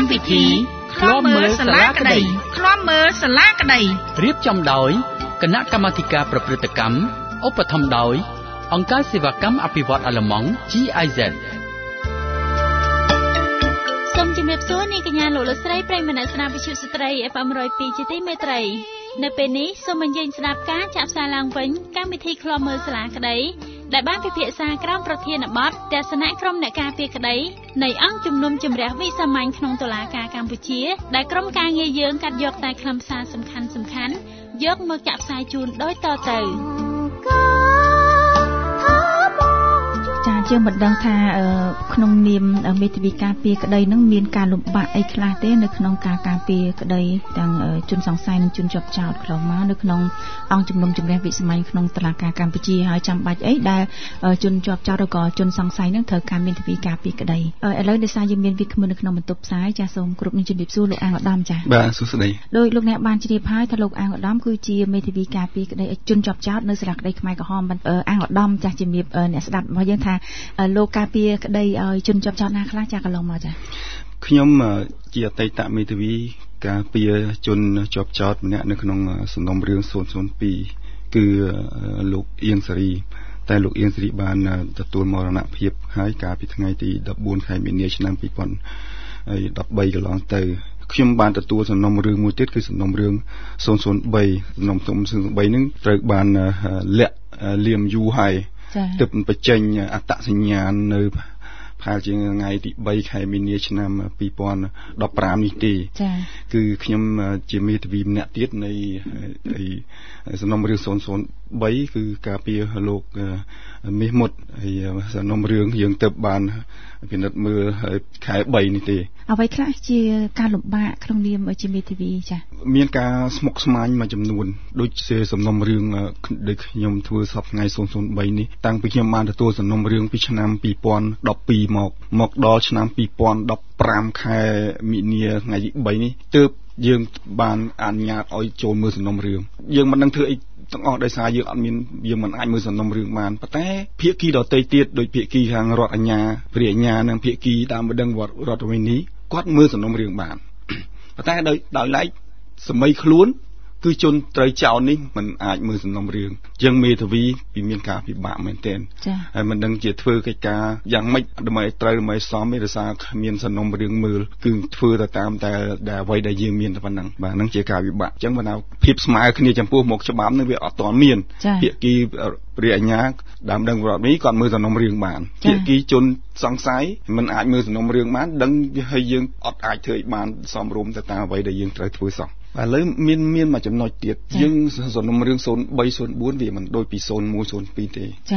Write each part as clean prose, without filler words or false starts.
កម្មវិធីឃ្លាំមើលសាលាក្តីឃ្លាំមើលសាលាក្តីរៀបចំដោយគណៈកម្មាធិការប្រព្រឹត្តកម្មឧបត្ថម្ភដោយអង្គការសេវាកម្មអភិវឌ្ឍអាល្លឺម៉ង់ GIZ សូមជម្រាបសួរនាងកញ្ញាលោកស្រីប្រិយមិត្តអ្នកស្ដាប់វិទ្យុស្ត្រី FM 102 ជាទីមេត្រីនៅពេលនេះសូមអញ្ជើញស្ដាប់ការចាក់ផ្សាយឡើងវិញកម្មវិធីឃ្លាំមើលសាលាក្តីដែលបានពិភាក្សាក្រោមប្រធានបទទស្សនៈក្រុមអ្នកការពារក្តីនៃអង្គជំនុំជម្រះវិសាមញ្ញក្នុងតុលាការកម្ពុជាដែលក្រុមការងារយើងកាត់យកតែខ្លឹមសារសំខាន់ៗយកមកចាក់ផ្សាយជូនដូចតទៅជាមិនដឹងថាក្នុងនាមមេធាវីការពារក្តីនឹងមានការលំបាកអីខ្លះទេនៅក្នុងការការពារក្តីទាំងជនសង្ស័យនិងជនជាប់ចោទខ្លងមកនៅក្នុងអង្គជំនុំជម្រះវិសាមញ្ញក្នុងតុលាការកម្ពុជាហើយចាំបាច់អីដែលជនជាប់ចោទឬក៏ជនសង្ស័យនឹងត្រូវការមេធាវីការពារក្តីឥឡូវដោយសារយើងមានវិក្កាមនៅក្នុងបន្ទប់ផ្សាយចាសសូមគ្រប់នឹងជម្រាបសួរលោកអាងឧត្តមចា៎បាទសួស្តីដោយលោកអ្នកបានជ្រាបហើយថាលោកអាងឧត្តមគឺជាមេធាវីការពារក្តីជនជាប់ចោទនៅសាលាក្តីខ្មែរក្រហមអាងឧត្តមចាស់ជំរាបអ្នកស្ដាប់របស់យើងថាលោកការពារក្តីឲ្យជនជាប់ចោទណាខ្លះចាកន្លងមកចាខ្ញុំជាអតីតមេធាវីការពារជនជាប់ចោតម្នាក់នៅក្នុងសំណុំរឿង002គឺលោកអៀងសេរីតែលោកអៀងសេរីបានទទួលមរណភាពហើយកាលពីថ្ងៃទី14ខែមីនាឆ្នាំ2013កន្លងទៅខ្ញុំបានទទួលសំណុំរឿងមួយទៀតគឺសំណុំរឿង003សំណុំ003ហ្នឹងត្រូវបានលាក់លៀមយូរហើយទើបបញ្ចេញអត្តសញ្ញាណនៅផាលជាថ្ងៃទី3ខែមីនាឆ្នាំ2015នេះទេគឺខ្ញុំជាមេធាវីម្នាក់ទៀតនៃសំណុំរឿង003គឺការពារលោកមាសមុតហើយសំណុំរឿងយើងទើបបានពិនិត្យមើលខែ3នេះទេអ្វីខ្លះជាការលំបាកក្នុងនាមជាមេធាវីចា៎មានការស្មុគស្មាញមួយចំនួនដូចជាសំណុំរឿងដែលខ្ញុំធ្វើសប្តាហ៍ថ្ងៃ003នេះតាំងពីខ្ញុំបានទទួលសំណុំរឿងពីឆ្នាំ2012មកដល់ឆ្នាំ2015ខែមីនាថ្ងៃទី3នេះទើបយើងបានអនុញ្ញាតឲ្យចូលមើលសំណុំរឿងយើងមិនដឹងធ្វើអីទាំងអស់ដោយសារយើងមិនអាចមើលសំណុំរឿងបានប៉ុន្តែភាគីដទៃទៀតដោយភាគីខាងរដ្ឋអាជ្ញាព្រះអាជ្ញានិងភាគីតាមបណ្ដឹងរដ្ឋវិនីគាត់មើលសំណុំរឿងបានប៉ុន្តែដោយឡែកសម័យខ្លួនគឺជនត្រូវចោលនេះมันអាចមើលសំណុំរឿងយើងមេធាវីពីមានការពិបាកមែនទែនហើយមិនដឹងជាធ្វើកិច្ចការយ៉ាងម៉េចដើម្បីត្រូវដើម្បីសមទេដោយសារគ្មានសំណុំរឿងមើលគឺធ្វើទៅតាមតែអ្វីដែលយើងមានតែប៉ុណ្ណឹងបាទហ្នឹងជាការពិបាកអញ្ចឹងបើណាភាពស្មើគ្នាចំពោះមុខច្បាប់នឹងវាអត់ទាន់មានភាគីព្រះអាជ្ញាដើមដឹងរដ្ឋនេះគាត់មើលសំណុំរឿងបានភាគីជនសង្ស័យមិនអាចមើលសំណុំរឿងបានដឹងហើយយើងអត់អាចធ្វើឲ្យបានសមរម្យទៅតាមអ្វីដែលយើងត្រូវធ្វើសោះឥឡូវមានមួយចំណុចទៀតយើងសំណុំរឿង0304វាមិនដូចពី0102ទេចា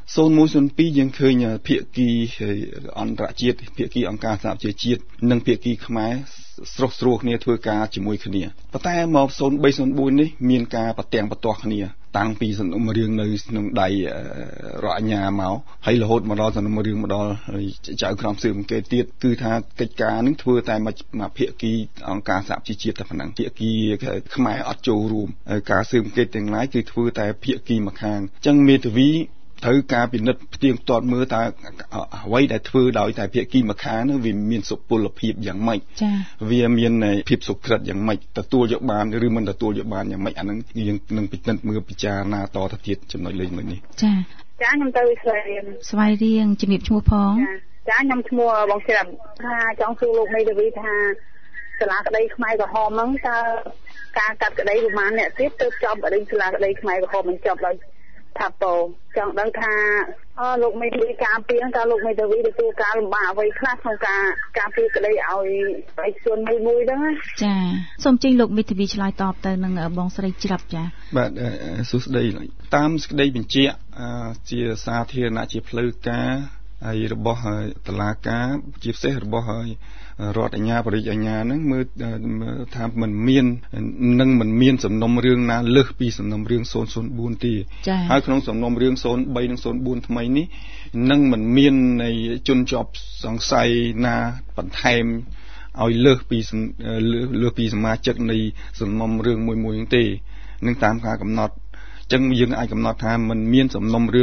0102យើងឃើញភាគីអន្តរជាតិភាគីអង្គការសហប្រជាជាតិនិងភាគីខ្មែរស្រួលគ្នាធ្វើការជាមួយគ្នាប៉ុន្តែមក0304នេះមានការប្រទាំងបន្ទាស់គ្នាតាំងពីសំណុំរឿងនៅក្នុងដៃរដ្ឋអាជ្ញាមកហើយរហូតមកដល់សំណុំរឿងមកដល់ចៅក្រមស៊ើបអង្កេតទៀតគឺថាកិច្ចការនឹងធ្វើតែមកភាគីអង្គការសហប្រជាជាតិតែប៉ុណ្ណឹងភាគីខ្មែរអត់ចូលរួមការស៊ើបអង្កេតទាំងឡាយគឺធ្វើតែភាគីម្ខាងអញ្ចឹងមេធាវីត្រូវការពិនិត្យផ្ទៀងផ្ទាត់មើលតើអ្វីដែលធ្វើដោយតែភាគីម្ខាងនោះវាមានសុពលភាពយ៉ាងម៉េចវាមានភាពសុក្រិតយ៉ាងម៉េចទទួលយកបានឬមិនទទួលយកបានយ៉ាងម៉េចអាហ្នឹងយើងនឹងពិនិត្យមើលពិចារណាតទៅទៀតចំណុចលេខមួយនេះចាខ្ញុំទៅស្វ័យរៀងជំរាបឈ្មោះផងចាខ្ញុំឈ្មោះបងច្រាំថាចង់សួរលោកមេធាវីថាសាលាក្តីខ្មែរក្រហមហ្នឹងតើការកាត់ក្តីប្រមាណអ្នកទៀតទើបចប់បរិញ្ញាសាលាក្តីខ្មែរក្រហមមិនចប់ដោយថាពោចង់ដឹងថាលោកមេធាវីការពារតើលោកមេធាវីទទួលការលំបាកអ្វីខ្លះក្នុងការពារក្តីឲ្យបេក្ខជនមួយហ្នឹងចាសូមជិញលោកមេធាវីឆ្លើយតបទៅនឹងបងស្រីច្រាប់ចាបាទសួស្តីតាមសេចក្តីបញ្ជាក់ជាសាធារណៈជាផ្លូវការហើយរបស់តុលាការជាពិសេសរបស់រដ្ឋអាជ្ញាបរិយាអាជ្ញាហ្នឹងមើលថាមិនមានសំណុំរឿងណាលើសពីសំណុំរឿង004ទេហើយក្នុងសំណុំរឿង03និង04ថ្មីនេះនឹងមិនមាននៃជនជាប់សង្ស័យណាបន្ថែមឲ្យលើសពីសមាជិកនៃសំណុំរឿងមួយទេនឹងតាមការកំណត់ចឹងយើងអាចកំណត់ថាมันមានសំណុំរឿង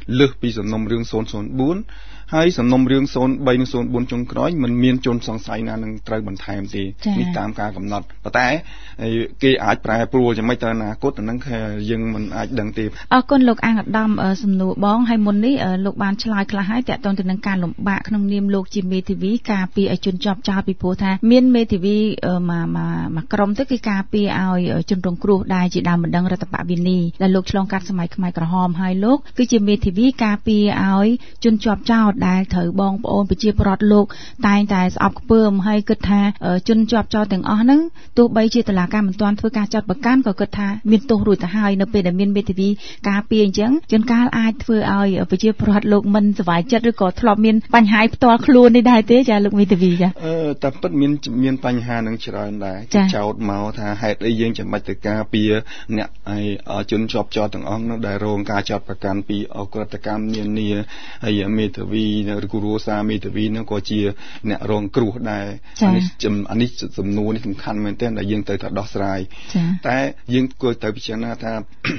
លើសពីសំណុំរឿង004ហើយសំណុំរឿង03និង04ចុងក្រោយមិនមានជនសង្ស័យណានឹងត្រូវបន្ថែមទេនេះតាមការកំណត់ប៉ុន្តែគេអាចប្រែប្រួលយ៉ាងម៉េចទៅអនាគតអានឹងយើងមិនអាចដឹងទេអរគុណលោកអាងឧត្តមសំណួរបងហើយមុននេះលោកបានឆ្លើយខ្លះហើយតាក់ទងទៅនឹងការលំបាកក្នុងនាមលោកជាមេធាវីការពារឲ្យជនជាប់ចោទពីព្រោះថាមានមេធាវីមួយក្រុមទៅគឺការពារឲ្យជនរងគ្រោះដែលជាដើមបណ្ដឹងរដ្ឋបវិនីដែលលោកឆ្លងកាត់សម័យខ្មែរក្រហមហើយលោកគឺជាមេធាវីការពារឲ្យជនជាប់ចោទដែលត្រូវបងប្អូនប្រជាពលរដ្ឋលោកតែងតែស្អប់ខ្ពើមហើយគិតថាជនជាប់ចោទទាំងអស់ហ្នឹងទោះបីជាតុលាការមិនទាន់ធ្វើការចាត់ប្រកាន់ក៏គិតថាមានទោសរួចទៅហើយនៅពេលដែលមានមេធាវីការពារអញ្ចឹងជួនកាលអាចធ្វើឲ្យប្រជាពលរដ្ឋលោកមិនសប្បាយចិត្តឬក៏ធ្លាប់មានបញ្ហាផ្ទាល់ខ្លួននេះដែរទេចាលោកមេធាវីចាតែពិតមានបញ្ហានឹងច្រើនដែរចោទមកថាហេតុអីយើងចាំបាច់ទៅការពារអ្នកជនជាប់ចោទទាំងអស់នោះដែលរងការចាត់ប្រកាន់ពីអក្រិតកម្មនានាហើយមេធាវីឬគ្រួសារមេធាវីនោះក៏ជាអ្នករងគ្រោះដែរអានេះសំណួរនេះសំខាន់មែនទែនដែលយើងត្រូវតែដោះស្រាយតែយើងគួរទៅពិចារណាថា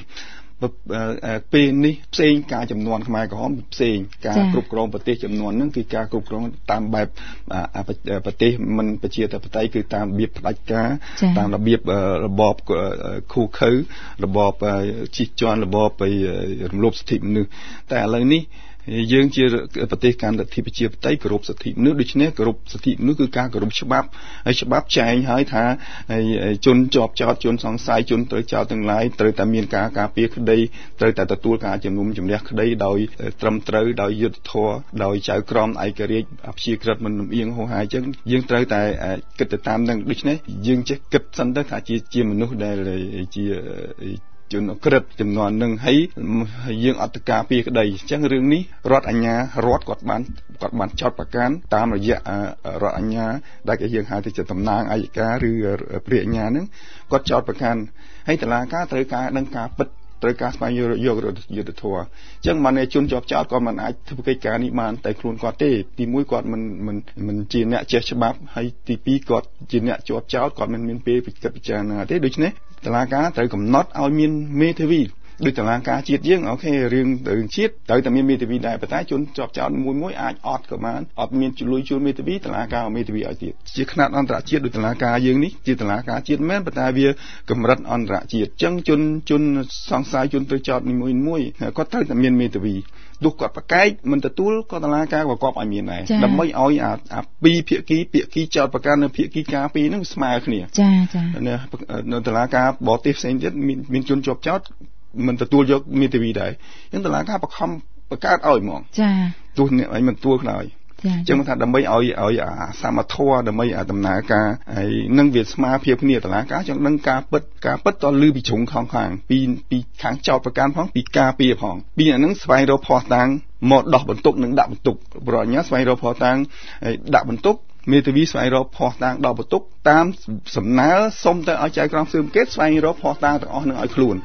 ពេលនេះផ្សេងការចំនួនខ្មែរក្រហមផ្សេងការគ្រប់គ្រងប្រទេសចំនួនហ្នឹងគឺការគ្រប់គ្រងតាមបែបប្រទេសមិនប្រជាធិបតេយ្យគឺតាមរបៀបផ្ដាច់ការតាមរបៀបរបបឃូខើរបបជិះជាន់របបរំលោភសិទ្ធិមនុស្សតែឥឡូវនេះយើងជាប្រទេសកាន់លទ្ធិប្រជាធិបតេយ្យគោរពសិទ្ធិមនុស្សដូច្នេះគោរពសិទ្ធិមនុស្សគឺការគោរពច្បាប់ហើយច្បាប់ចែងហើយថាជនជាប់ចោទជនសង្ស័យជនត្រូវចោទទាំងឡាយត្រូវតែមានការការពារក្តីត្រូវតែទទួលការជំនុំជម្រះក្តីដោយត្រឹមត្រូវដោយយុត្តិធម៌ដោយចៅក្រមឯករាជ្យអព្យាក្រឹតមិនលំអៀងហួសហើយអញ្ចឹងយើងត្រូវតែគិតទៅតាមនឹងដូច្នេះយើងចេះគិតសិនទៅថាជាមនុស្សដែលជាជនអក្រិតចំនួននឹងហើយយើងអត់ទៅការពារក្តីអញ្ចឹងរឿងនេះរដ្ឋអាជ្ញារដ្ឋគាត់បានចោទប្រកាន់តាមរយៈរដ្ឋអាជ្ញាដែលគេយើងហៅទៅជាតំណាងអัยការឬព្រះអាជ្ញានឹងគាត់ចោទប្រកាន់ហើយតុលាការត្រូវការដឹងការពិតត្រូវការស្វែងយកយុត្តិធម៌អញ្ចឹងមិនជនជាប់ចោទក៏មិនអាចធ្វើកិច្ចការនេះបានតែខ្លួនគាត់ទេទី1គាត់មិនជាអ្នកចេះច្បាប់ហើយទី2គាត់ជាអ្នកជាប់ចោទគាត់មិនមានពេលពិចារណាទេដូច្នេះតុលាការត្រូវកំណត់ឲ្យមានមេធាវីដូចតុលាការជាតិយើងអូខេរឿងជាតិត្រូវតែមានមេធាវីដែរប៉ុន្តែជនជាប់ចោទមួយអាចអត់ក៏បានអត់មានជួយជួលមេធាវីតុលាការឲ្យមេធាវីឲ្យទៀតជាខ្នាតអន្តរជាតិដូចតុលាការយើងនេះជាតុលាការជាតិមែនប៉ុន្តែវាកម្រិតអន្តរជាតិអញ្ចឹងជនសង្ស័យជនត្រូវចោទមួយគាត់ត្រូវតែមានមេធាវីទោះគាត់ប្រកែកមិនទទួលក៏តុលាការក៏គាត់ឲ្យមានដែរដើម្បីឲ្យអាពីរភាគីចោទប្រកាន់នៅភាគីការពីរហ្នឹងស្មើគ្នាចានៅតុលាការបរទេសផ្សេងទៀតមានជនជាប់ចោទមិនទទួលយកមេធាវីដែរអញ្ចឹងតុលាការបង្ខំបង្កើតឲ្យហ្មងទោះអ្នកឯងមិនទទួលខ្នើយអញ្ចឹងថាដើម្បីឲ្យសមត្ថភាពដើម្បីដំណើរការហើយនឹងវាស្មារភាពគ្នាតុលាការចង់ដឹងការពិតតលឺពីជ្រុងខាងពីខាងចោតប្រកាន់ផងពីការពារផងពីអានឹងស្វែងរកភស្តុតាងមកដោះបន្ទុកនិងដាក់បន្ទុកប្រញ្ញាស្វែងរកភស្តុតាងហើយដាក់បន្ទុកមេធាវីស្វែងរកភស្តុតាងដោះបន្ទុកតាមសំណើសុំទៅឲ្យចៅក្រមស៊ើបអង្កេតស្វែងរកភស្តុតាងទាំងអស់នឹងឲ្យខ្លួន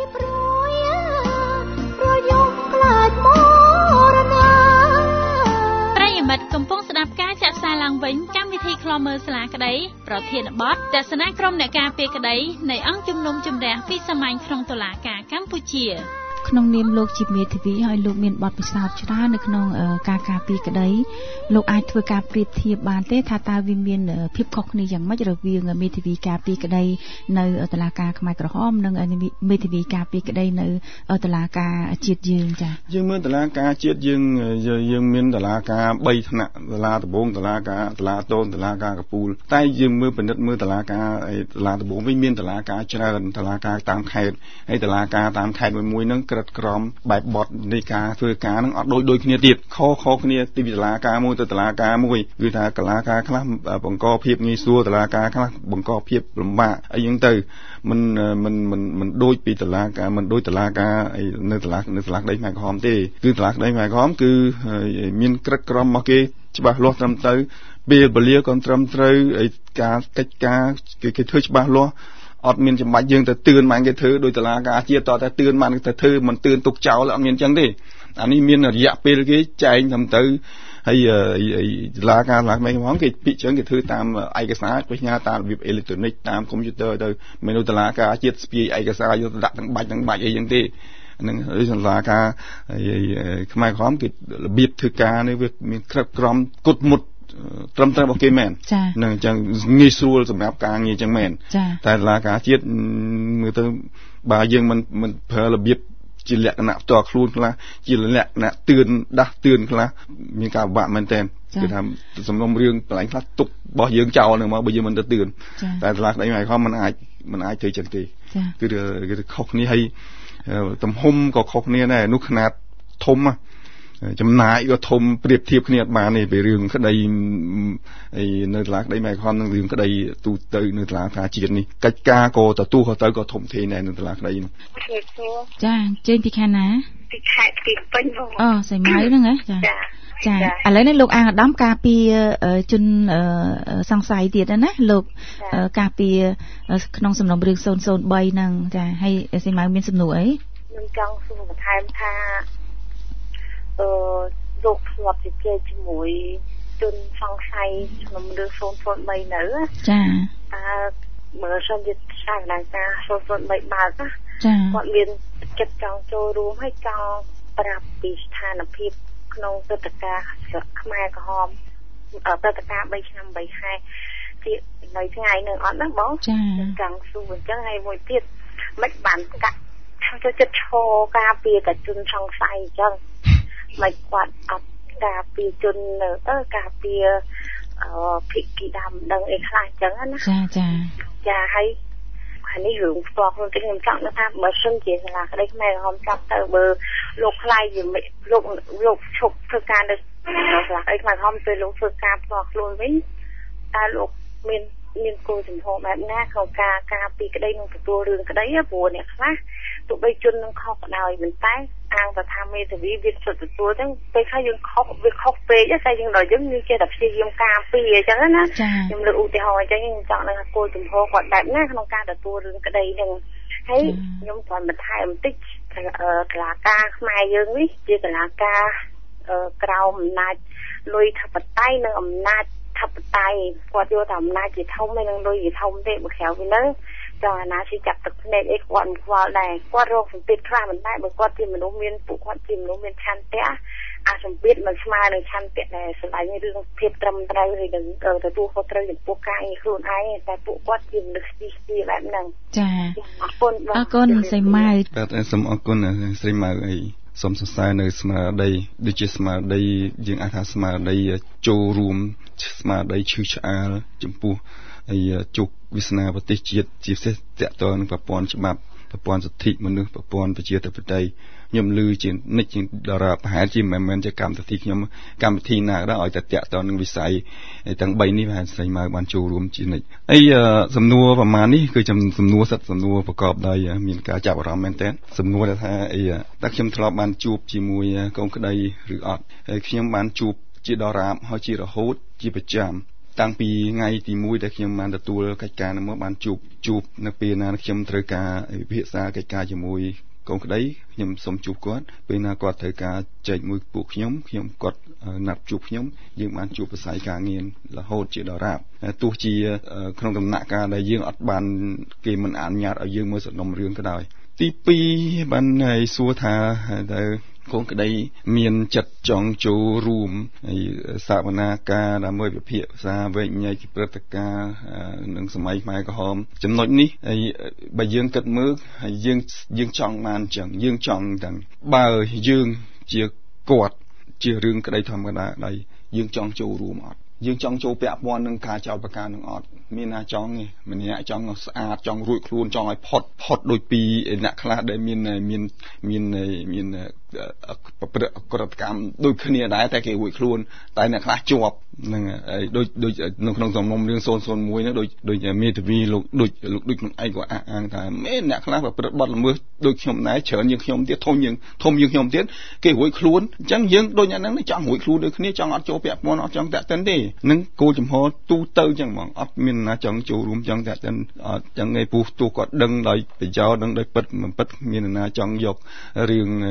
កំពុងស្ដាប់ការចាក់ផ្សាយឡើងវិញកម្មវិធីឃ្លាំមើលសាលាក្តីប្រធានបទទស្សនៈក្រុមអ្នកការពារក្តីនៃអង្គជំនុំជម្រះវិសាមញ្ញក្នុងតុលាការកម្ពុជាក្នុងនាមលោកជាមេធាវីហើយលោកមានបទពិសោធន៍ច្រើននៅក្នុងការការពារក្តីលោកអាចធ្វើការប្រៀបធៀបបានទេថាតើវាមានភាពខុសគ្នាយ៉ាងម៉េចរវាងមេធាវីការពារក្តីនៅតុលាការខ្មែរក្រហមនិងមេធាវីការពារក្តីនៅតុលាការជាតិយើងចា៎យើងមើលតុលាការជាតិយើងមានតុលាការ3ថ្នាក់តុលាដំបងតុលាការតុលាតូនតុលាការកពូលតែយើងមើលពិនិត្យមើលតុលាការតុលាដំបងវិញមានតុលាការច្រើនតុលាការតាមខេត្តហើយតុលាការតាមខេត្តមួយហ្នឹងក្រិតក្រមបែបបទនៃការធ្វើការនឹងអត់ដូចគ្នាទៀតខុសគ្នាទីតុលាការមួយទៅតុលាការមួយគឺថាតុលាការខ្លះបង្កភាពងាយស្រួលតុលាការខ្លះបង្កភាពលំបាកអីចឹងទៅមិនដូចពីតុលាការមិនដូចតុលាការនៅតុលាក្តីខ្មែរក្រហមទេគឺតុលាក្តីខ្មែរក្រហមគឺមានក្រិតក្រមរបស់គេច្បាស់លាស់ត្រឹមត្រូវពេលវេលាក៏ត្រឹមត្រូវការកិច្ចការគេធ្វើច្បាស់លាស់អត់មានចាំបាច់យើងទៅទឿនបានគេធ្វើដោយតុលាការជាតិតតែទឿនបានគេទៅធ្វើមិនទឿនទុកចោលអត់មានអញ្ចឹងទេអានេះមានរយៈពេលគេចែងត្រឹមទៅហើយតុលាការខ្មែរក្រហមគេពិចារណាគេធ្វើតាមឯកសារបញ្ញាតាមរបៀបអេឡិចត្រូនិកតាមកុំព្យូទ័រទៅមិននៅតុលាការជាតិស្ពាយឯកសារយកទៅដាក់ទាំងបាច់អីចឹងទេនឹងសាលាការខ្មែរក្រមគេរបៀបធ្វើការនេះវាមានក្រិតក្រមគុតមុតត្រឹមត្រូវរបស់គេមែននឹងអញ្ចឹងងាយស្រួលសម្រាប់ការងារអញ្ចឹងមែនតែសាលាការជាតិមើលទៅបើយើងមិនប្រើរបៀបជាលក្ខណៈផ្ទាល់ខ្លួនខ្លះជាលក្ខណៈដាស់តឿនខ្លះមានការពិបាកមែនទែនគឺថាសំណុំរឿងកន្លែងខ្លះទុករបស់យើងចោលនឹងមកបើយើងមិនទៅតឿនតែសាលាក្តីខ្មែរក្រមមិនអាចធ្វើចឹងទេគឺខុសគ្នាហើយទំហំក៏ខុសគ្នាដែរនោះຂະຫນາດធំចំណាយក៏ធំប្រៀបធៀបគ្នាអត់បានទេពីរឿងក្តីនៅសាលាក្តីខ្មែរក្រមនិងរឿងក្តីទូទៅនៅសាលាការជាតិនេះកិច្ចការក៏ទទួលទៅក៏ធំធេងដែរនៅសាលាក្តីនោះចាចេញពីខាងណាពីខេត្តពីពេញអូសៃម៉ៅហ្នឹងហ៎ចាឥឡូវនេះលោកអាងឧត្តមការពីជនសង្ស័យទៀតណាលោកការពីក្នុងសំណុំរឿង003ហ្នឹងចាហើយសៃម៉ៅមានសំណួរអីខ្ញុំចង់សួរបន្ថែមថាលោកធ្លាប់ជជែកជាមួយជនសង្ស័យក្នុងរឿង003នៅចាមើលសិនជាសាវនាការ003បើកណាគាត់មានចិត្តចង់ចូលរួមហើយចង់ប្រាប់ពីស្ថានភាពក្នុងព្រឹត្តិការណ៍ខ្មែរក្រហមព្រឹត្តិការណ៍3ឆ្នាំ3ខែទីនៅថ្ងៃនឹងអត់ណាបងចង់សួរអញ្ចឹងហើយមួយទៀតមិនបានកាត់ចូលចិត្តឈរការពារតែជនសង្ស័យអញ្ចឹងមិនគាត់អត់ការពារជនការពារភិក្ខីដើមដឹងអីខ្លះអញ្ចឹងណាចាហើយអានេះរឿងផ្ទាល់ខ្លួនខ្ញុំចង់ថាបើសិនជាសាលាក្តីខ្មែរក្រហមចាប់ទៅបើលោកខ្លាយជាលោកឈប់ធ្វើការនៅសាលាក្តីខ្មែរក្រហមពេលលោកធ្វើការផ្ទាល់ខ្លួនវិញតើលោកមានគោលចំហបែបណាក្នុងការពីក្តីនឹងទទួលរឿងក្តីព្រោះអ្នកខ្លះទោះបីជននឹងខុសក៏ដោយប៉ុន្តែអាងថាមេធាវីវាសុទ្ធទទួលចឹងពេលខ្លះយើងខុសវាខុសពេកតែយើងដល់យើងចេះតែព្យាយាមការពីអញ្ចឹងណាខ្ញុំលើកឧទាហរណ៍អញ្ចឹងខ្ញុំចង់នឹងគោលចំហគាត់បែបណាក្នុងការទទួលរឿងក្តីហ្នឹងហើយខ្ញុំគ្រាន់បន្ថែមបន្តិចសាលាការខ្មែរយើងនេះជាសាលាការក្រោមអំណាចលុយធិបតេយ្យនិងអំណាចធិបតេយ្យគាត់យកតែអំណាចជាធំហើយនឹងលុយជាធំទេបើក្រៅពីនោះចង់អាណាជាចាប់ទឹកភ្នែកអីគាត់មិនខ្វល់ដែរគាត់រកសម្ពាធខ្លះមិនដែរបើគាត់ជាមនុស្សមានពួកគាត់ជាមនុស្សមានឆន្ទៈអាសម្ពាធមិនស្មើនឹងឆន្ទៈដែលស្រឡាញ់រឿងភាពត្រឹមត្រូវហើយនឹងទទួលខុសត្រូវចំពោះការងារខ្លួនឯងតែពួកគាត់ជាមនុស្សទីបែបហ្នឹងចាអរគុណសៃម៉ៅបាទសូមអរគុណស្រីម៉ៅអីសូមសរសើរនៅស្មារតីដូចជាស្មារតីយើងអាចថាស្មារតីចូលរួមស្មារតីឈឺឆ្អាលចំពោះហើយជោគវាសនាប្រទេសជាតិជាពិសេសតកតនឹងប្រព័ន្ធច្បាប់ប្រព័ន្ធសិទ្ធិមនុស្សប្រព័ន្ធប្រជាធិបតេយ្យខ្ញុំឮជានិច្ចដរាបប្រហែលជាមិនមែនជាកម្មវិធីខ្ញុំកម្មវិធីណាក៏ដោយឲ្យតែតកតនឹងវិស័យទាំង3នេះប្រហែលស្រីម៉ៅបានចូលរួមជានិច្ចហើយសំណួរប្រមាណនេះគឺសំណួរប្រកបដោយមានការចាប់អារម្មណ៍មែនទែនសំណួរដែលថាតើខ្ញុំធ្លាប់បានជួបជាមួយកូនក្តីឬអត់ហើយខ្ញុំបានជួបជាដរាបហើយជារហូតជាប្រចាំតាំងពីថ្ងៃទី1ដែលខ្ញុំបានទទួលកិច្ចការនោះមកបានជួបនៅពេលណាខ្ញុំត្រូវការវិភាសាកិច្ចការជាមួយកូនក្តីខ្ញុំសូមជួបគាត់ពេលណាគាត់ត្រូវការចែកមួយពួកខ្ញុំគាត់ណាត់ជួបខ្ញុំយើងបានជួបវិស័យការងាររហូតជាដរាបទោះជាក្នុងដំណាក់កាលដែលយើងអត់បានគេមិនអនុញ្ញាតឲ្យយើងមើលសំណុំរឿងក៏ដោយទី2បានឲ្យសួរថាតើកូនក្តីមានចិត្តចង់ចូលរួមហើយសវនាការដើម្បីវិភាគសាវែកញែកព្រឹត្តិការណ៍នឹងសម័យខ្មែរក្រហមចំណុចនេះហើយបើយើងគិតមើលហើយយើងចង់បានចឹងយើងចង់ទាំងបើយើងជាគាត់ជារឿងក្តីធម្មតាដែរយើងចង់ចូលរួមអត់យើងចង់ចូលពាក់ព័ន្ធនឹងការចោទប្រកាន់នឹងអត់មានណាចង់ទេម្នាក់ចង់ស្អាតចង់រួចខ្លួនចង់ឲ្យផុតដូចពីអ្នកខ្លះដែលមានប្រព្រឹត្តក្រតកម្មដូចគ្នាដែរតែគេរួចខ្លួនតែអ្នកខ្លះជាប់នឹងដូចនៅក្នុងសំណុំរឿង001ហ្នឹងដូចមេធាវីលោកដូចក្នុងឯងក៏អះអាងថាមានអ្នកខ្លះប្រព្រឹត្តបទល្មើសដូចខ្ញុំដែរច្រើនជាងខ្ញុំទៀតធំជាងខ្ញុំទៀតគេរួចខ្លួនអញ្ចឹងយើងដូចអ្នកហ្នឹងចង់រួចខ្លួនដូចគ្នាចង់អត់ចូលពាក់ព័ន្ធអត់ចង់តាក់ទិនទេនឹងគោលចំហទូទៅអញ្ចឹងហ្មងអត់មានណាចង់ចូលរួមចង់តាក់ទិនអត់ចឹងឯងពូទោះគាត់ដឹងដោយប្រយោជន៍ដឹងដោយពិតមិនពិតមានណាចង់យករឿង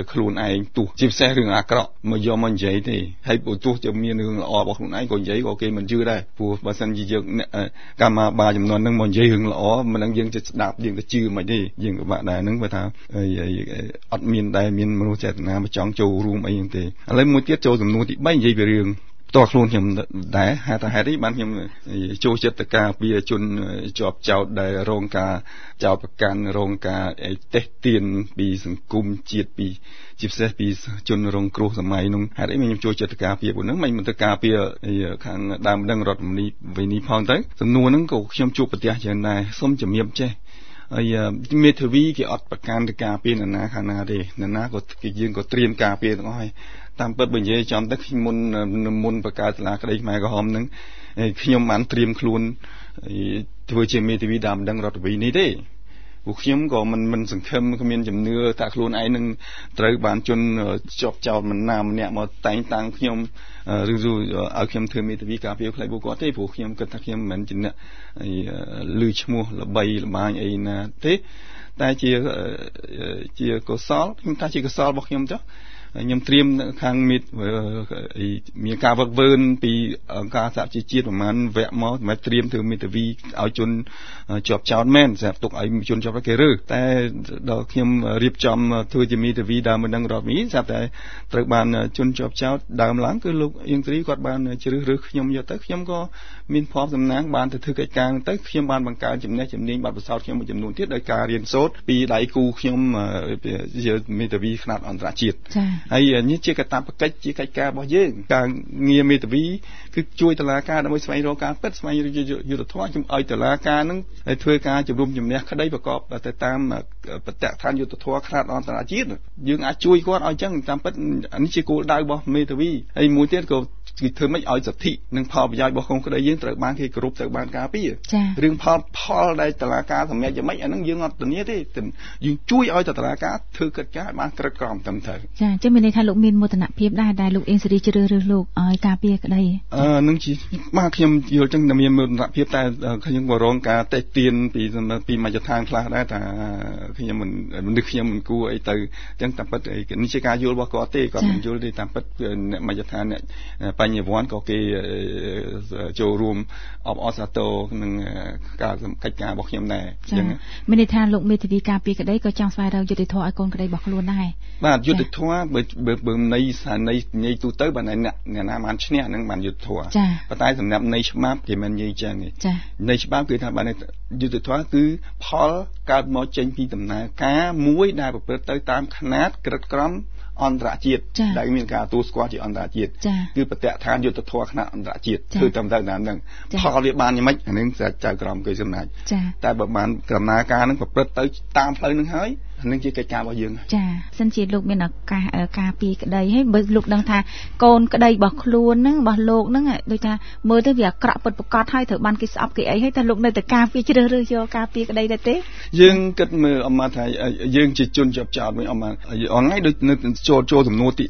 ខ្លួនឯងទោះជាពិសេសរឿងអាក្រក់មកយកមកនិយាយទេហើយបើទោះជាមានរឿងល្អរបស់ខ្លួនឯងក៏និយាយក៏គេមិនជឿដែរព្រោះបើសិនជាយើងកម្មាបាចំនួនហ្នឹងមកនិយាយរឿងល្អមិនដឹងយើងจะស្ដាប់យើងទៅជឿមិនទេយើងក៏បាក់ដែរហ្នឹងបើថាអត់មានដែរមានមនុស្សចេតនាមកចង់ចូលរួមអីហ្នឹងទេឥឡូវមួយទៀតចូលសំណួរទី3និយាយពីរឿងតើខ្លួនខ្ញុំដែរហេតុអីបានខ្ញុំចូលចិត្តទៅការពារជនជាប់ចោតដែលរងការចោទប្រកាន់រងការតេះទៀនពីសង្គមជាតិពីជាពិសេសពីជនរងគ្រោះសម័យនោះហេតុអីខ្ញុំចូលចិត្តទៅការពារពួកហ្នឹងមិនទៅការពារខាងដើមដឹងរដ្ឋមន្ត្រីវិនីផងទៅសំណួរហ្នឹងក៏ខ្ញុំជួបប្រទះច្រើនដែរសូមជំរាបចេះហើយមេធាវីគេអត់ប្រកាន់ទៅការពារនរណាខាងណាទេនរណាក៏យើងក៏ត្រៀមការពារទាំងអស់ហើយតាមពិតបើនិយាយចំទៅមុនបង្កើតសាលាក្តីខ្មែរក្រហមហ្នឹងខ្ញុំបានត្រៀមខ្លួនធ្វើជាមេធាវីដើមដឹងរដ្ឋវិនេះទេពួកខ្ញុំក៏មិនសង្ឃឹមគ្មានជំនឿថាខ្លួនឯងនឹងត្រូវបានជន់ជាប់ចោទមិនណាម្នាក់មកតែងតាំងខ្ញុំឬឲ្យខ្ញុំធ្វើមេធាវីការពារផ្លូវពួកគាត់ទេព្រោះខ្ញុំគិតថាខ្ញុំមិនមែនជាអ្នកលឺឈ្មោះល្បីល្បាញអីណាទេតែជាកុសលខ្ញុំថាជាកុសលរបស់ខ្ញុំចុះខ្ញុំត្រៀមខាងមានការវឹកវើពីអង្គការសហជីវជាតិប្រហែលវគ្គមកសម្រាប់ត្រៀមធ្វើមេធាវីឲ្យជនជាប់ចោតមែនសម្រាប់ទុកឲ្យជនជាប់គេរើតែដល់ខ្ញុំរៀបចំធ្វើជាមេធាវីដើមមិនដឹងរដ្ឋនេះស្រាប់តែត្រូវបានជនជាប់ចោតដើមឡើងគឺលោកអៀងត្រីគាត់បានជ្រើសរើសខ្ញុំយកទៅខ្ញុំក៏មានភ័ព្វសំណាងបានទៅធ្វើកិច្ចការទៅខ្ញុំបានបង្កើនចំណេះជំនាញបទពិសោធន៍ខ្ញុំមួយចំនួនទៀតដោយការរៀនសូត្រពីដៃគូខ្ញុំជាមេធាវីខ្នាតអន្តរជាតិហើយនេះជាកាតព្វកិច្ចជាកិច្ចការរបស់យើងការងារមេធាវីគឺជួយតុលាការដើម្បីស្វែងរកការពិតស្វែងរកយុត្តិធម៌ជំឲ្យតុលាការនឹងធ្វើការជំរុំជម្នះក្តីប្រកបទៅតាមបទដ្ឋានយុត្តិធម៌ខ្នាតអន្តរជាតិយើងអាចជួយគាត់ឲ្យចឹងតាមពិតនេះជាគោលដៅរបស់មេធាវីហើយមួយទៀតក៏គឺធ្វើម៉េចឲ្យសិទ្ធិនិងផលប្រយោជន៍របស់កូនក្តីយើងត្រូវបានគេគោរពត្រូវបានការពាររឿងផលដែលតុលាការសម្រេចយ៉ាងម៉េចអាហ្នឹងយើងអត់ធានាទេយើងជួយឲ្យតុលាការធ្វើកិច្ចការឲ្យបានក្រឹតក្រមត្រឹមត្រូវចាអញ្ចឹងមានន័យថាលោកមានមោទនភាពដែរដែលលោកអៀងសេរីជ្រើសរើសលោកឲ្យការពារក្តីនឹងជាបាទខ្ញុំយល់ចឹងតែមានមោទនភាពតែខ្ញុំក៏រងការតេះទៀនពីមជ្ឈដ្ឋានខ្លះដែរថាខ្ញុំមនុស្សខ្ញុំមិនគួរអីទៅអញ្ចឹងតាមពិតនេះជាការយល់របស់គាត់ទេគាត់មិនយល់ទេតាមពិតអ្នកមជ្ឈដ្ឋានអ្នកបញ្ញវន្តក៏គេចូលរួមអបអរសាទរនឹងការកិច្ចការរបស់ខ្ញុំដែរអញ្ចឹងមានន័យថាលោកមេធាវីការពារក្តីក៏ចង់ស្វែងរកយុត្តិធម៌ឲ្យកូនក្តីរបស់ខ្លួនដែរបាទយុត្តិធម៌បើនៃសានៃនិយាយទូទៅបើអ្នកណាបានឈ្នះនឹងបានយុត្តិធម៌ប៉ុន្តែសម្រាប់នៃច្បាប់គេមិននិយាយចឹងទេនៃច្បាប់គឺថាបានយុត្តិធម៌គឺផលកើតមកចេញពីដំណើរការមួយដែលប្រព្រឹត្តទៅតាមຂະຫນាតក្រឹតក្រមអន្តរជាតិដែលមានការទទួលស្គាល់ជាអន្តរជាតិគឺបទដ្ឋានយុត្តិធម៌ຂະຫນាតអន្តរជាតិគឺតាមទៅតាមហ្នឹងផលវាបានយ៉ាងម៉េចអានឹងចៅក្រមគេសម្រេចតែបើបានដំណើរការហ្នឹងប្រព្រឹត្តទៅតាមផ្លូវហ្នឹងហើយនឹងជាកិច្ចការរបស់យើងចាសិនជាលោកមានឱកាសការពារក្តីហើយបើលោកដឹងថាកូនក្តីរបស់ខ្លួនហ្នឹងរបស់លោកហ្នឹងដូចថាមើលទៅវាអាក្រក់ពិតប្រាកដហើយត្រូវបានគេស្អប់គេអីហើយតែលោកនៅតែការពារជ្រើសរើសយកការពារក្តីដែរទេយើងគិតមើលអមថាយើងជាជនជាប់ចោតវិញអមថ្ងៃដូចនៅចូលសំណួរទី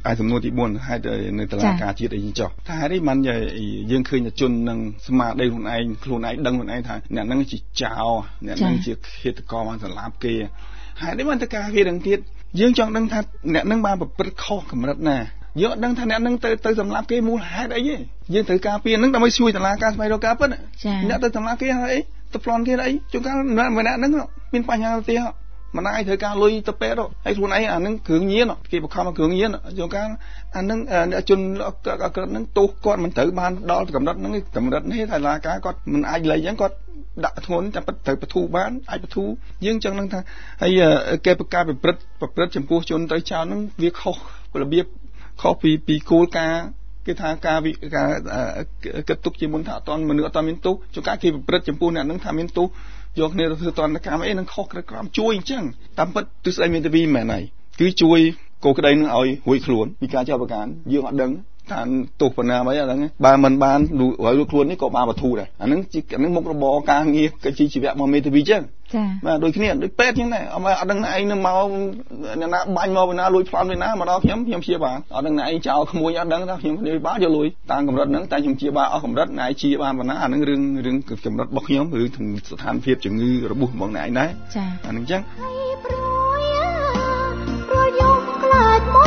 4ហើយនៅតុលាការជាតិអីចោះថាហេតុអីបានយើងឃើញតែជននឹងស្មារតីខ្លួនឯងដឹងខ្លួនឯងថាអ្នកហ្នឹងជាចោរអ្នកហ្នឹងជាឃាតករបានសម្លាប់គេហើយនេះបានទៅការវានឹងទៀតយើងចង់ដឹងថាអ្នកនឹងបានប្រព្រឹត្តខុសកម្រិតណាយើងអត់ដឹងថាអ្នកនឹងទៅសម្លាប់គេមូលហេតុអីទេយើងត្រូវការពារនឹងដើម្បីជួយតុលាការស្វែងរកការពិតអ្នកទៅសម្លាប់គេហើយអីទៅប្លន់គេអីជួនកាលម្នាក់នឹងមានបញ្ហាទេម្នាក់ឯងត្រូវការលុយទៅពេទ្យហើយខ្លួនឯងអានឹងគ្រឿងញៀនគេបង្ខំឲ្យគ្រឿងញៀនជួនកាលអានឹងអ្នកជនក្រិតនឹងទោសគាត់មិនត្រូវបានដល់កម្រិតហ្នឹងកម្រិតនេះតុលាការគាត់មិនអាចលេងអញ្ចឹងគាត់ដាក់ធ្ងន់តែត្រូវបធូរបានអាចបធូរយើងចង់នឹងថាហើយគេប្រកាសប្រព្រឹត្តចំពោះជនត្រូវចោលនឹងវាខុសរបៀបខុសពីគោលការណ៍គេថាការគិតទុកជាមុនថាអត់មនុស្សអត់មានទោសជួនកាលគេប្រព្រឹត្តចំពោះអ្នកនឹងថាមានទោសយកគ្នាទៅធ្វើតន្តកម្មអីនឹងខុសក្រមជួយអញ្ចឹងតាមពិតទិស្ដីមេធាវីមិនមែនហើយគឺជួយកូនក្តីនឹងឲ្យរួចខ្លួនពីការចាប់ប្រកាន់យើងអត់ដឹងថាទោសប៉ុណ្ណាអីហ្នឹងបើមិនបានរួចខ្លួននេះក៏បានបធូរដែរអាហ្នឹងមុខរបរការងារកិច្ចជីវៈរបស់មេធាវីអញ្ចឹងចាបាទដូចគ្នាដូចពេទ្យអញ្ចឹងដែរអត់ដឹងថាឯងនឹងមកអ្នកណាបាញ់មកពីណាលួចប្លន់ពីណាមកដល់ខ្ញុំព្យាបាលអត់ដឹងថាឯងចោលក្មួយអត់ដឹងថាខ្ញុំព្យាបាលយកលុយតាមកម្រិតហ្នឹងតែខ្ញុំព្យាបាលអស់កម្រិតណែព្យាបាលប៉ុណ្ណាអាហ្នឹងរឿងកម្រិតរបស់ខ្ញុំឬស្ថានភាពជំងឺរបួសរបស់អ្នកឯងដែរចាអាហ្នឹងអញ្ចឹង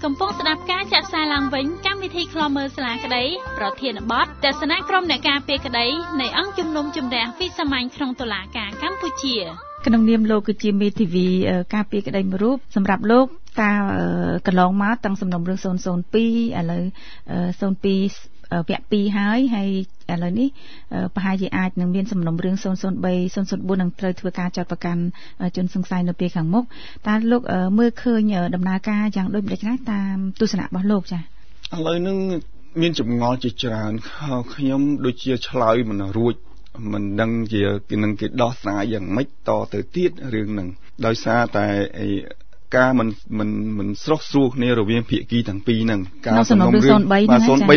កំពុងស្ដាប់ការចាក់ផ្សាយឡើងវិញកម្មវិធីឃ្លាំមើលសាលាក្តីប្រធានបទទស្សនៈក្រុមអ្នកការពារក្តីនៃអង្គជំនុំជម្រះវិសាមញ្ញក្នុងតុលាការកម្ពុជាក្នុងនាមលោកគឺជាមេធាវីការពារក្តីមួយរូបសម្រាប់លោកតាកន្លងមកតាំងសំណុំរឿង002ឥឡូវ02វគ្គ2ហើយឥឡូវនេះប្រហែលជាអាចនឹងមានសំណុំរឿង003 004នឹងត្រូវធ្វើការចាត់ប្រកាន់ជនសង្ស័យនៅពេលខាងមុខតើលោកមើលឃើញដំណើរការយ៉ាងដូចម្តេចណាតាមទស្សនៈរបស់លោកចា៎ឥឡូវនឹងមានចម្ងល់ជាច្រើនខ្ញុំដូចជាឆ្លើយមិនរួចមិនដឹងជាគេដោះស្រាយយ៉ាងម៉េចតទៅទៀតរឿងហ្នឹងដោយសារតែការមិនស្រស់ស្រួលគ្នារវាងភាគីទាំងពីរហ្នឹងការសំណុំរឿង03និង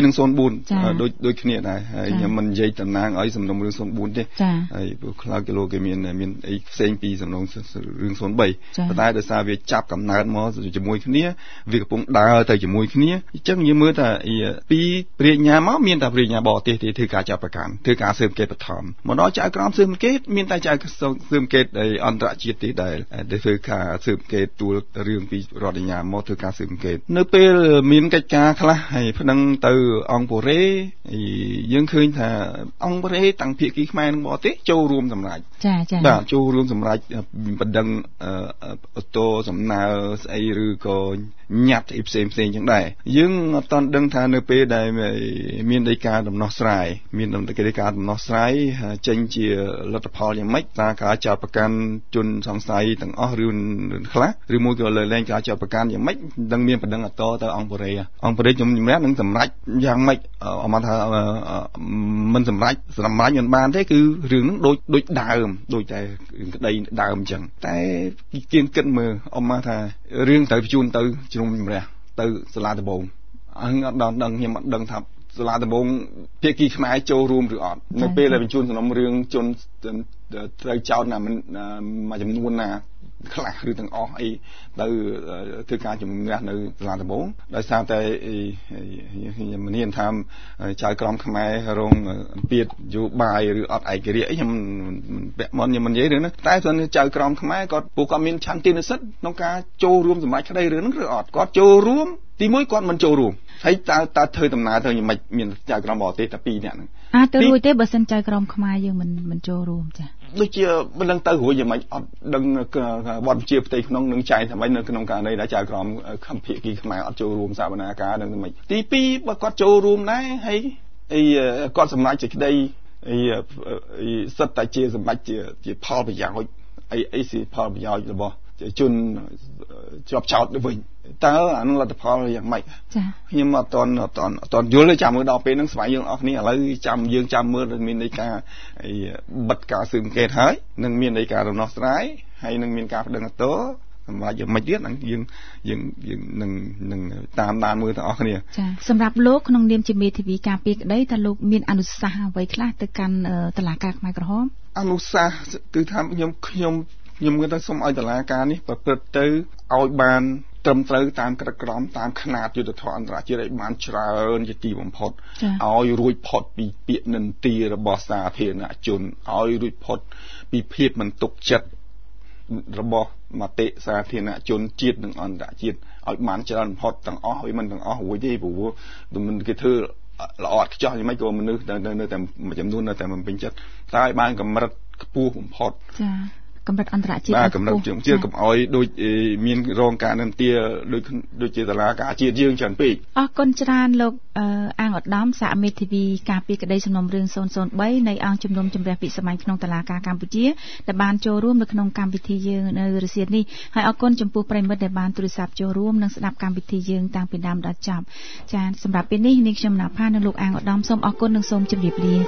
04ដូចគ្នាដែរហើយខ្ញុំមិននិយាយតំណាងឲ្យសំណុំរឿង04ទេហើយព្រោះខ្លះគីឡូគេមានអីផ្សេងពីសំណុំរឿង03ប៉ុន្តែដោយសារវាចាប់កំណើតមកជាមួយគ្នាវាកំពុងដើរទៅជាមួយគ្នាអញ្ចឹងយើងមើលថាពីព្រាជ្ញាមកមានតែព្រាជ្ញាបរទេសទេធ្វើការចាប់ប្រកាន់ធ្វើការស៊ើបអង្កេតបឋមមកដល់ចៅក្រមស៊ើបអង្កេតមានតែចៅស៊ើបអង្កេតអន្តរជាតិទេដែលធ្វើការស៊ើបអង្កេតទួលរឿងពីរដ្ឋអាជ្ញាមកធ្វើការស៊ើបអង្កេតនៅពេលមានកិច្ចការខ្លះហើយប្តឹងទៅអង្គបុរេយើងឃើញថាអង្គបុរេតាំងភាគីខ្មែរនិងបរទេសចូលរួមសម្រេចចាបាទចូលរួមសម្រេចបណ្ដឹងអូតូសំណើស្អីឬក៏ញ៉ាត់អីផ្សេងចឹងដែរយើងអត់ទាន់ដឹងថានៅពេលដែលមានដីកាដំណោះស្រាយមានដីកាដំណោះស្រាយចេញជាលទ្ធផលយ៉ាងម៉េចតើការចោទប្រកាន់ជនសង្ស័យទាំងអស់ឬខ្លះឬមួយក៏លើលែងការចោទប្រកាន់យ៉ាងម៉េចដឹងមានបណ្ដឹងអតទៅអង្គបុរេខ្ញុំជំនះនឹងសម្រេចយ៉ាងម៉េចអមថាមិនសម្រេចមិនបានទេគឺរឿងហ្នឹងដូចដើមដូចតែក្តីដើមអញ្ចឹងតែគៀងគិតមើលអមថារឿងត្រូវបញ្ជូនទៅជ្រុំជំរះទៅសាលាដំបងអត់ដឹងខ្ញុំអត់ដឹងថាសាលាដំបងភាគីខ្មែរចូលរួមឬអត់នៅពេលដែលបញ្ជូនសំណុំរឿងជនត្រូវចោទណាមួយចំនួនណាខ្លះឬទាំងអស់អីទៅធ្វើការជំនះនៅសាលាដំបងដោយសារតែខ្ញុំមិនហ៊ានថាចៅក្រមខ្មែររងអំពាធយោបាយឬអត់ឯករាជ្យអីខ្ញុំពាក់មន់ខ្ញុំមិននិយាយរឿងហ្នឹងតែគ្រាន់តែចៅក្រមខ្មែរគាត់ពួកគាត់មានឆន្ទៈនិស្សិតក្នុងការចូលរួមសម្រេចក្តីរឿងហ្នឹងឬអត់គាត់ចូលរួមទីមួយគាត់មិនចូលរួមហើយតើធ្វើដំណើរទៅយ៉ាងម៉េចមានចៅក្រមបរទេសតែ2នាក់ហ្នឹងទៅរួចទេបើសិនចៅក្រមខ្មែរយើងមិនចូលរួមចាដូចជាមិនដឹងទៅរួចយ៉ាងម៉េចអត់ដឹងបទជាផ្ទៃក្នុងនឹងចែកថាម៉េចនៅក្នុងករណីដែលចៅក្រមខំភាគីខ្មែរអត់ចូលរួមសវនាការនឹងម៉េចទី2បើគាត់ចូលរួមដែរហើយគាត់សម្រេចសេចក្តីសិតតែជាសម្រេចជាផលប្រយោជន៍អីសិផលប្រយោជន៍របស់ជនជាប់ចោតទៅវិញតើអានឹងលទ្ធផលយ៉ាងម៉េចចាខ្ញុំអត់តន់យល់ទេចាំមើលដល់ពេលហ្នឹងស្វែងយល់អស់គ្នាឥឡូវចាំមើលមាននៃការបិទការស៊ើបអង្កេតហើយនឹងមាននៃការដំណោះស្រាយហើយនឹងមានការប្តឹងទោសសម្រាប់យ៉ាងម៉េចទៀតហ្នឹងយើងនឹងតាមដានមើលទាំងអស់គ្នាចាសម្រាប់លោកក្នុងនាមជាមេធាវីការពារក្តីតើលោកមានអនុសាសន៍អ្វីខ្លះទៅកាន់តុលាការខ្មែរក្រហមអនុសាសន៍គឺថាខ្ញុំគិតថាសូមឲ្យតុលាការនេះប្រព្រឹត្តទៅឲ្យបានត្រឹមត្រូវតាមក្រឹតក្រមតាមຂະຫນាតយុត្តិធម៌អន្តរជាតិឲ្យបានច្រើនជាទីបំផុតឲ្យរួចផុតពីពាក្យនិន្ទារបស់សាធារណជនឲ្យរួចផុតពីភាពមិនទុកចិត្តរបស់មតិសាធារណជនជាតិនិងអន្តរជាតិឲ្យបានច្រើនបំផុតទាំងអស់ឲ្យមិនទាំងអស់រួចទេព្រោះមិនគេធ្វើល្អអត់ខ្ចោះយ៉ាងម៉េចក៏មនុស្សនៅតែមួយចំនួននៅតែមិនពេញចិត្តតែឲ្យបានកម្រិតខ្ពស់បំផុតចាកម្រិតអន្តរជាតិបាទកម្រិតជាងកុំអោយដូចមានរងការនិន្ទាដូចជាសាលាការជាតិយើងច្រើនពេកអរគុណច្រើនលោកអាងឧត្តមសហមេធាវីការពារក្តីសំណុំរឿង003នៃអង្គជំនុំជម្រះវិសាមញ្ញក្នុងតុលាការកម្ពុជាដែលបានចូលរួមនៅក្នុងកម្មវិធីយើងនៅរសៀលនេះហើយអរគុណចំពោះប្រិយមិត្តដែលបានទូរស័ព្ទចូលរួមនិងស្ដាប់កម្មវិធីយើងតាំងពីដើមដល់ចប់ចា៎សម្រាប់ពេលនេះនាងខ្ញុំណាផានិងលោកអាងឧត្តមសូមអរគុណនិងសូមជម្រាបលា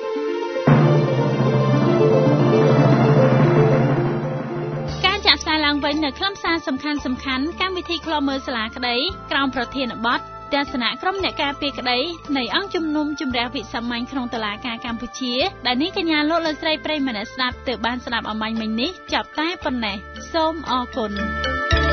ឡើងវិញនៅខ្លឹមសារសំខាន់កម្មវិធីឃ្លាំមើលសាលាក្តីក្រោមប្រធានបទទស្សនៈក្រុមអ្នកការពារក្តីនៃអង្គជំនុំជម្រះវិសាមញ្ញក្នុងតុលាការកម្ពុជាដែលនាងកញ្ញាលោកលើស្រីប្រិយមិត្តស្ដាប់ទើបបានស្ដាប់អំបញ្ញមិញនេះចាប់តែប៉ុណ្ណេះសូមអរគុណ